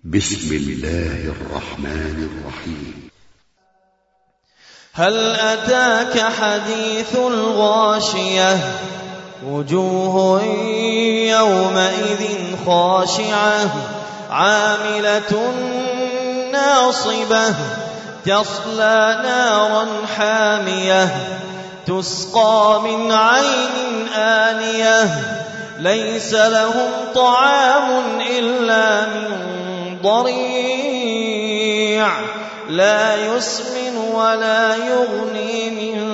بسم الله الرحمن الرحيم. هل أتاك حديث الغاشية وجوه يومئذ خاشعة عاملة ناصبة تصلى نارا حامية تسقى من عين آنية ليس لهم طعام إلا من ضريع لا يسمن ولا يغني من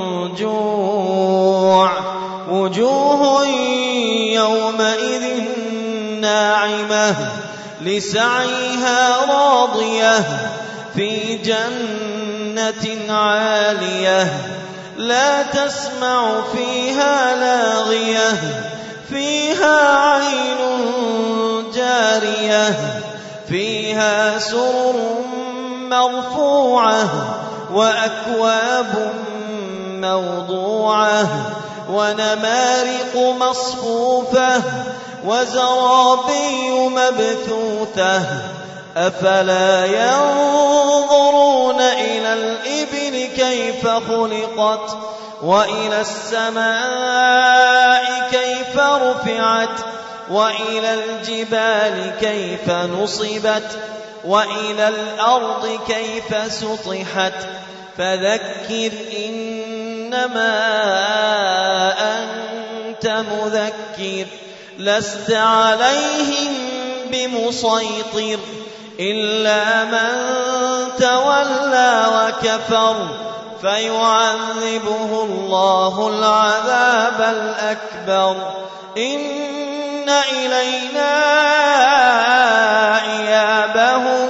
جوع وجوه يومئذ ناعمة لسعيها راضية في جنة عالية لا تسمع فيها لاغية فيها عين جارية فيها سرر مرفوعة وأكواب موضوعة ونمارق مصفوفة وزرابي مبثوثة أفلا ينظرون إلى الإبل كيف خلقت وإلى السماء كيف رفعت وإلى الجبال كيف نصبت وإلى الأرض كيف سطحت فذكر إنما أنت مذكر لست عليهم بمسيطر إلا من تولى وكفر فيعذبه الله العذاب الأكبر إن إلينا إيابهم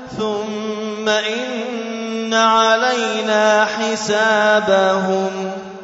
ثم إن علينا حسابهم.